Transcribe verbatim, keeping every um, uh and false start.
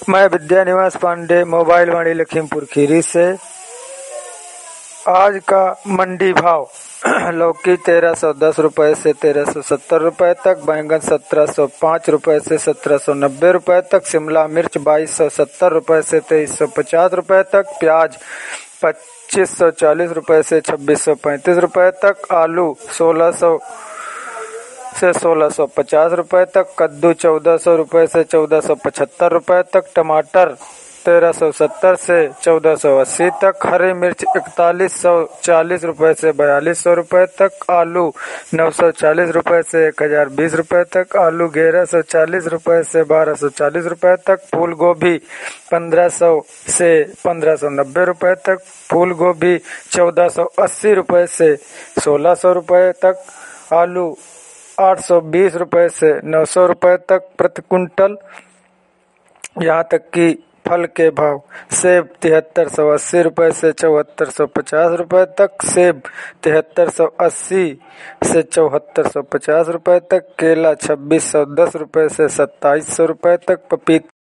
मैं विद्या निवास पांडे, मोबाइल वाणी लखीमपुर खीरी से। आज का मंडी भाव लौकी तेरह सौ दस रुपए से तेरह सौ सत्तर रुपए तक, बैंगन सत्रह सौ पाँच रुपए से सत्रह सौ नब्बे रुपए तक, शिमला मिर्च बाईस सौ सत्तर रुपए से तेईस सौ पचास रुपए तक, प्याज पच्चीस सौ चालीस रुपए से छब्बीस सौ पैंतीस रुपए तक, आलू सोलह सौ से सोलह सौ पचास रुपए तक, कद्दू चौदह सौ रुपए से चौदह सौ पचहत्तर रुपए तक, टमाटर तेरह सौ सत्तर से चौदह सौ अस्सी तक, हरी मिर्च इकतालीस सौ चालीस रुपए से बयालीस सौ रुपए तक, आलू नौ सौ चालीस रुपए से एक हजार बीस रुपए तक, आलू ग्यारह सौ चालीस रुपए से बारह सौ चालीस रुपए तक, फूल गोभी पंद्रह सौ से पंद्रह सौ नब्बे रुपए तक, फूल गोभी चौदह सौ अस्सी रुपए से सोलह सौ रुपए तक, आलू आठ सौ बीस रुपए से नौ सौ रुपए तक प्रति कुंटल। यहाँ तक कि फल के भाव, सेब तिहत्तर सौ अस्सी रुपए से चौहत्तर सौ पचास रुपए तक, सेब तिहत्तर सौ अस्सी से चौहत्तर सौ पचास रुपए तक, केला छब्बीस सौ दस रुपए से सत्ताईस सौ रुपए तक, पपीता